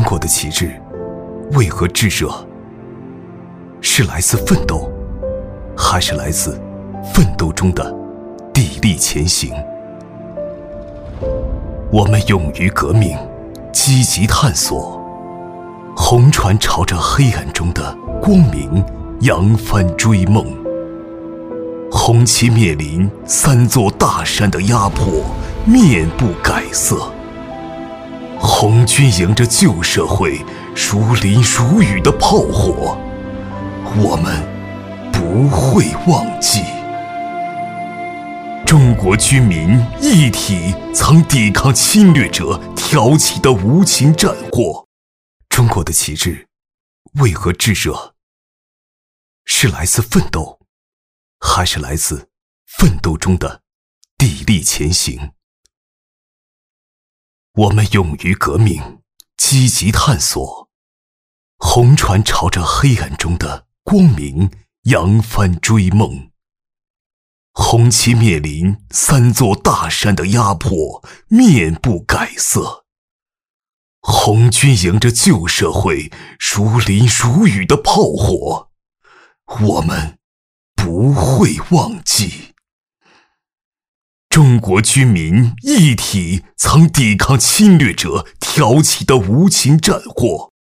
国的旗帜为何炙热？是来自奋斗，还是来自奋斗中的砥砺前行？我们勇于革命，积极探索，红船朝着黑暗中的光明扬帆追梦。红旗灭临三座大山的压迫，面不改色。红军迎着旧社会如淋如雨的炮火，我们不会忘记。中国军民一体曾抵抗侵略者挑起的无情战祸。中国的旗帜为何炙热？是来自奋斗，还是来自奋斗中的砥砺前行？我们勇于革命，积极探索，红船朝着黑暗中的光明扬帆追梦。红旗灭临三座大山的压迫，面不改色。红军迎着旧社会如淋如雨的炮火，我们不会忘记。中国军民一体曾抵抗侵略者挑起的无情战祸。